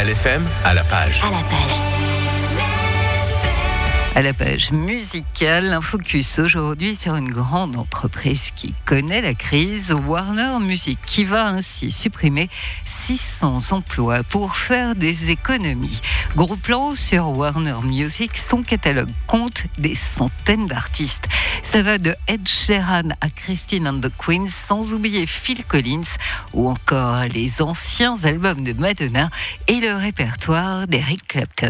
LFM à la page. À la page. À la page musicale, un focus aujourd'hui sur une grande entreprise qui connaît la crise, Warner Music, qui va ainsi supprimer 600 emplois pour faire des économies. Gros plan sur Warner Music, son catalogue compte des centaines d'artistes. Ça va de Ed Sheeran à Christine and the Queens, sans oublier Phil Collins ou encore les anciens albums de Madonna et le répertoire d'Eric Clapton.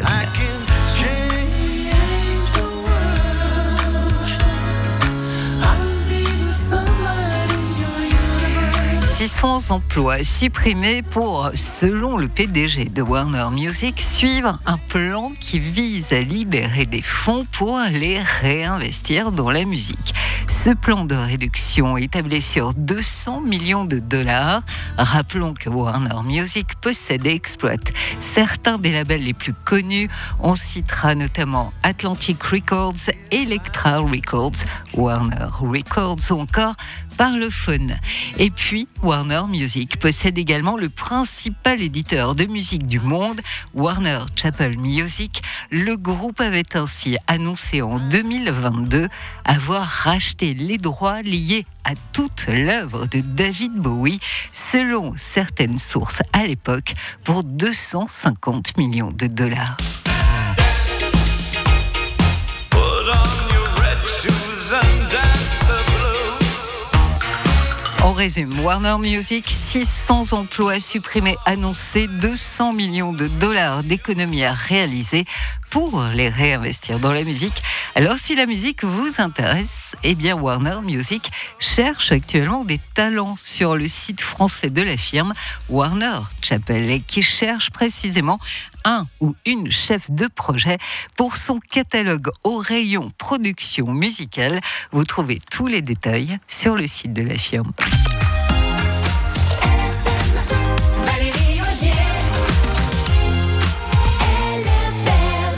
600 emplois supprimés pour, selon le PDG de Warner Music, suivre un plan qui vise à libérer des fonds pour les réinvestir dans la musique. Ce plan de réduction est tablé sur 200 millions de dollars. Rappelons que Warner Music possède et exploite certains des labels les plus connus. On citera notamment Atlantic Records, Elektra Records, Warner Records ou encore Parlophone. Et puis, Warner Music possède également le principal éditeur de musique du monde, Warner Chappell Music. Le groupe avait ainsi annoncé en 2022 avoir racheté les droits liés à toute l'œuvre de David Bowie, selon certaines sources à l'époque, pour 250 millions de dollars. On résume, Warner Music, 600 emplois supprimés annoncés, 200 millions de dollars d'économies à réaliser pour les réinvestir dans la musique. Alors si la musique vous intéresse, eh bien Warner Music cherche actuellement des talents sur le site français de la firme Warner Chappell, qui cherche précisément un ou une chef de projet pour son catalogue au rayon production musicale. Vous trouvez tous les détails sur le site de la firme.